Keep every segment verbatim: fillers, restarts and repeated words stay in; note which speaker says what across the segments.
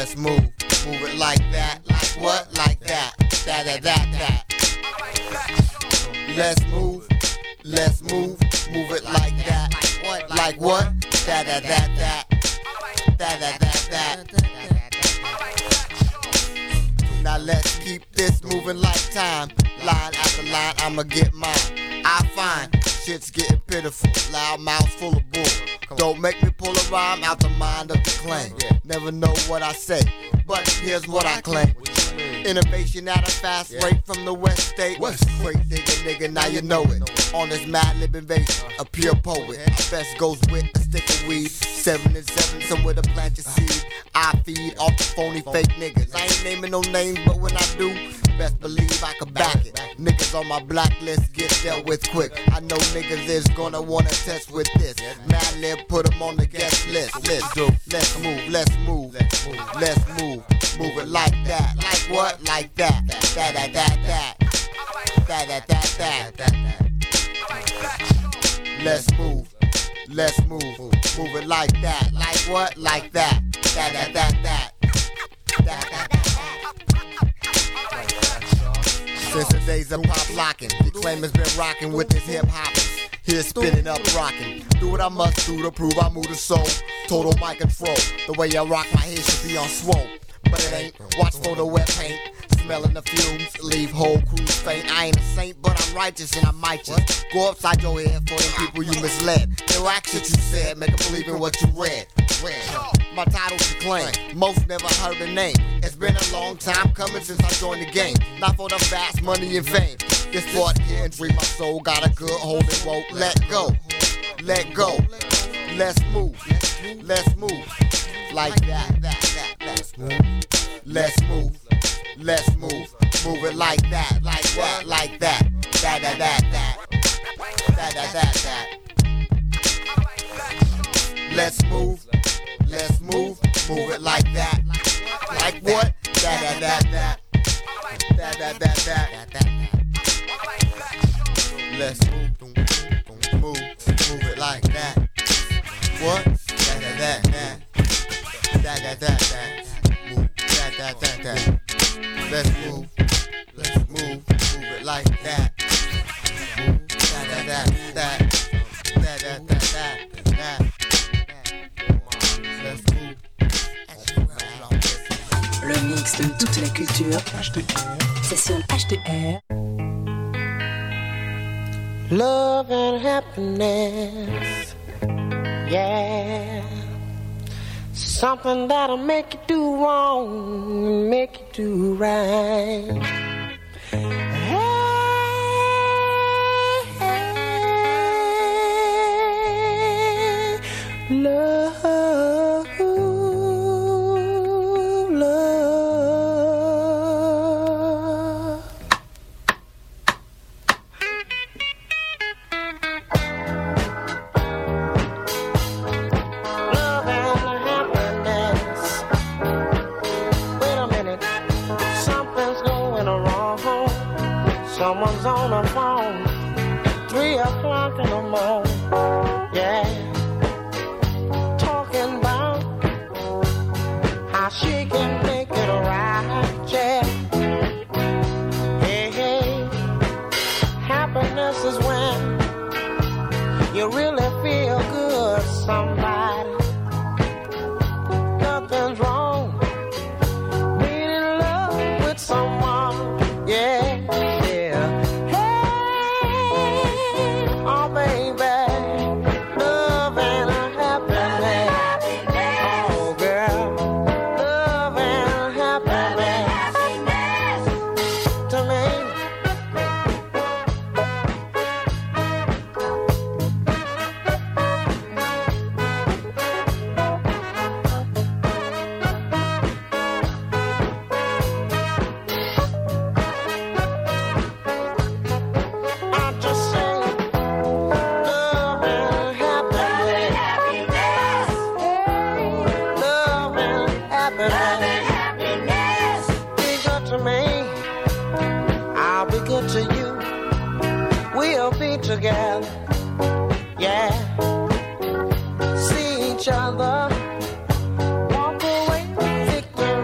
Speaker 1: Let's move, move it like that. Like what? Like that. That, that, that, that. Let's move, let's move, move it like that. What? Like what? That, that, that, that. That, that, that, that. Now let's keep this moving like time. Line after line, I'ma get mine. I find shit's getting pitiful. Loud mouth full of bull. Don't make me pull a rhyme out the mind of the claim. Never know what I say, but here's what I claim. Innovation at a fast rate from the West State. West great digger, nigga, now you know it. On this mad lib invasion, a pure poet. My best goes with a stick of weed. Seven and seven, somewhere to plant your seed. I feed off the phony fake niggas. I ain't naming no names, but when I do, best believe I can back it. Niggas on my blacklist get dealt with quick. I know niggas is gonna wanna test with this. Mad lib put them on the guest list. Let's do, let's move, let's move, let's move, let's move. Move it like that, like what? Like that, that, that, that, that, that, that, that, that, that. Let's move, let's move, move it like that, like what? Like that, that, that, that, that, that, that, that. Since the days of pop locking, the claim has been rocking with this hip hop. Here spinning up, rocking. Do what I must do to prove I move the soul. Total mic control. The way I rock my head should be on swole. But it ain't. Watch for the wet paint. Smelling the fumes, leave whole crews faint. I ain't a saint, but I'm righteous and I might just go upside your head for them people you misled. They'll act what you said, make them believe in what you read. read. My title's to claim, most never heard the name. It's been a long time coming since I joined the game. Not for the fast money and fame. This part here and free my soul, got a good hold and won't let go. Let go. Let's move. Let's move. Like that, that, that, let's move. Let's move. Let's move, move it like that, like that, like that, that, that, that, that, that, that, that, that. Let's move, let's move, move it like that, like what? That, that, that, that, that, that, that, that, that. Let's move, move, move it like that. What? That, that, that, that, that, that, that, that, move, that, that, that, that. Let's move, let's move, move it like that. Move, that, that, that, that, that, that, that, that, let's move.
Speaker 2: Le mix de toute la culture, c'est sur H T R.
Speaker 3: Love and happiness, yeah. Something that'll make you do wrong, make you do right. Hey, hey, love, love. Love and someone's on the phone, three o'clock in the morning, yeah, talking about how she can make it right, yeah. Hey, hey, happiness is when you really feel good, somebody. Nothing's wrong being in love with someone, yeah. Together, yeah, see each other, walk away, victory.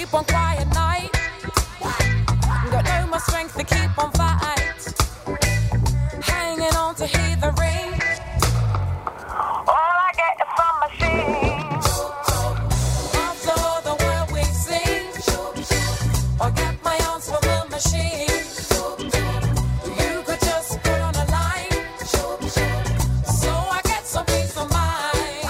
Speaker 4: sleep on quiet night. Got no more strength to keep on fight. Hanging on to hear the ring. All I get is some machine. After all the world we've seen, I get my arms from a machine. You could just put on a line, so I get some peace of mind.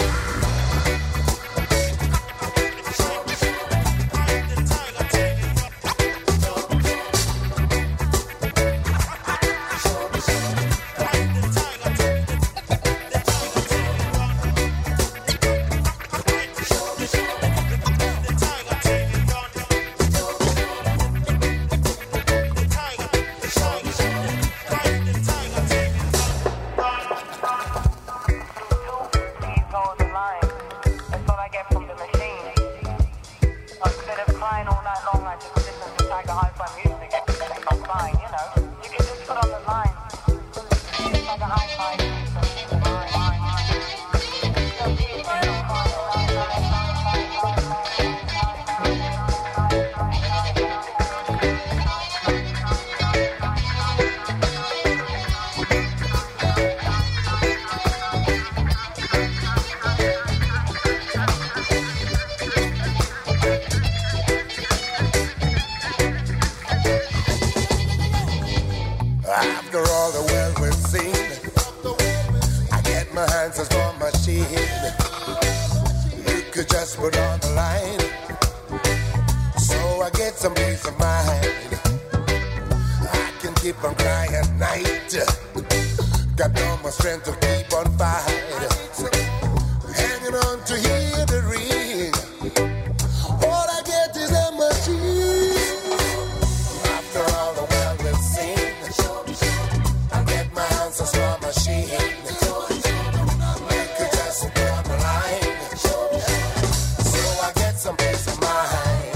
Speaker 5: After all the world we've seen, I get my hands as one machine. You could just put on the line, so I get some peace of mind. I can keep on crying at night, got no more strength to keep on fight. Hanging on to hear the ring, all I get is a machine. After all the world we've seen, I get my hands on small machine. You could just put on the line, so I get some peace of mind.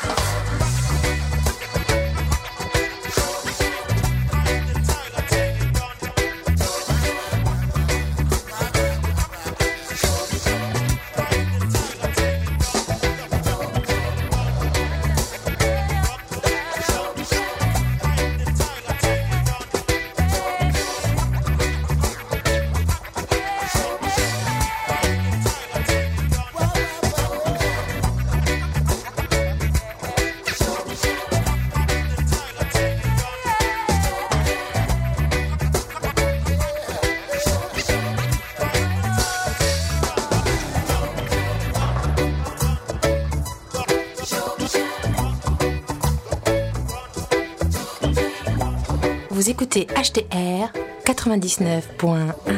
Speaker 2: Vous écoutez H T R quatre-vingt-dix-neuf point un.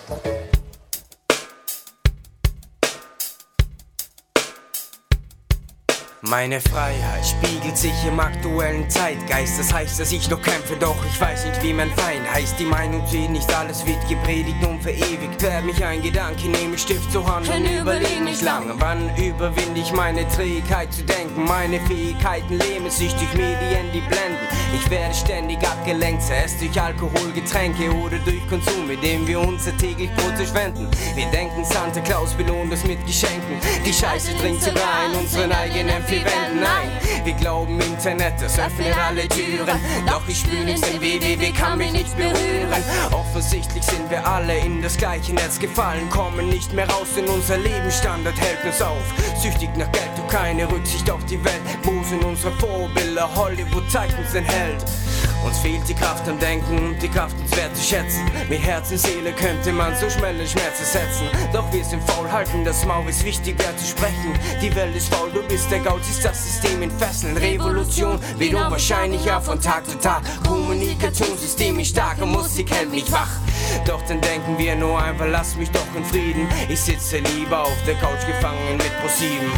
Speaker 6: Meine Freiheit spiegelt sich im aktuellen Zeitgeist. Das heißt, dass ich noch kämpfe, doch ich weiß nicht, wie mein Feind heißt. Die Meinung zählt, nicht alles wird gepredigt und verewigt. Fährt mich ein Gedanke, nehme Stift zur Hand und überleg nicht lange. Wann überwinde ich meine Trägheit zu denken? Meine Fähigkeiten lähmen sich durch Medien, die blenden. Ich werde ständig abgelenkt, zuerst durch Alkohol, Getränke oder durch Konsum, mit dem wir unser täglich Brot verschwenden. Wir denken, Santa Claus belohnt uns mit Geschenken. Die Scheiße dringt sogar in unseren eigenen vier Wänden ein. Wir glauben, Internet, das öffnet alle Türen. Doch ich spüre nichts, denn w w w kann mich nicht berühren. Offensichtlich sind wir alle in das gleiche Netz gefallen, kommen nicht mehr raus, denn unser Lebensstandard hält uns auf. Süchtig nach Geld, doch keine Rücksicht auf die Welt. Wo sind unsere Vorbilder? Hollywood zeigt uns den Held. Uns fehlt die Kraft am Denken und die Kraft, uns wertzuschätzen. Mit Herz und Seele könnte man so schnelle Schmerzen setzen. Doch wir sind faul, halten das Maul, ist wichtiger zu sprechen. Die Welt ist faul, du bist der Gaul, siehst das System in Fesseln. Revolution wird unwahrscheinlicher von Tag zu Tag. Kommunikationssystem ist stark und Musik hält mich wach. Doch dann denken wir nur einfach, lass mich doch in Frieden. Ich sitze lieber auf der Couch gefangen mit Pro sieben.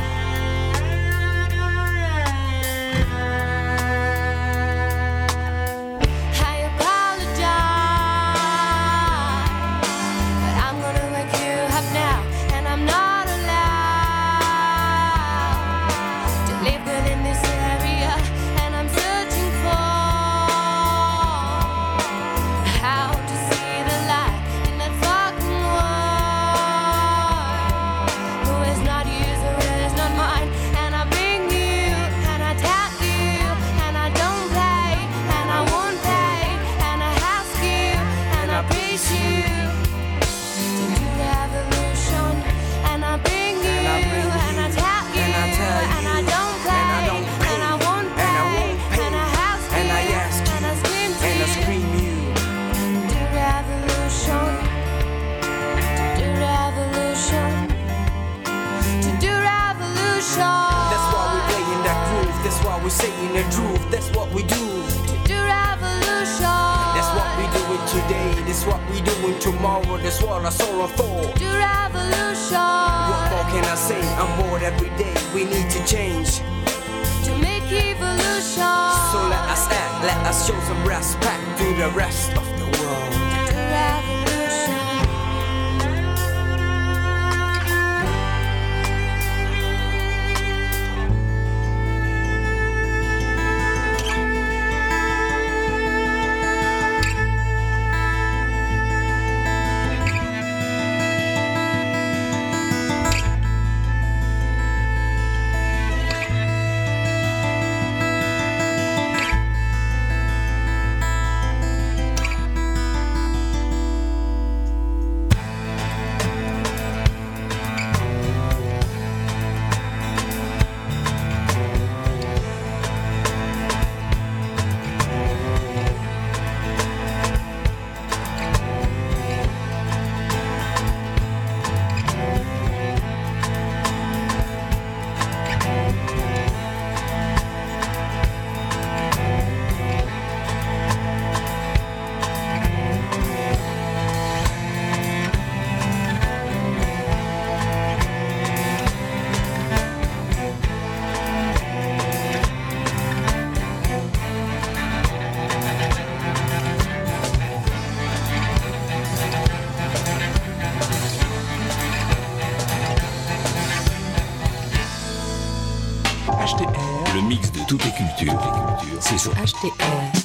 Speaker 4: Not
Speaker 6: we're saying the truth, that's what we do.
Speaker 4: To do revolution.
Speaker 6: That's what we doing today, that's what we doing tomorrow, that's what I sorrow for.
Speaker 4: To do revolution.
Speaker 6: What more can I say? I'm bored every day, we need to change.
Speaker 4: To make evolution.
Speaker 6: So let us act, let us show some respect to the rest of the world.
Speaker 4: To do revolution.
Speaker 7: H T R, le mix de toutes les cultures, c'est sur H T R.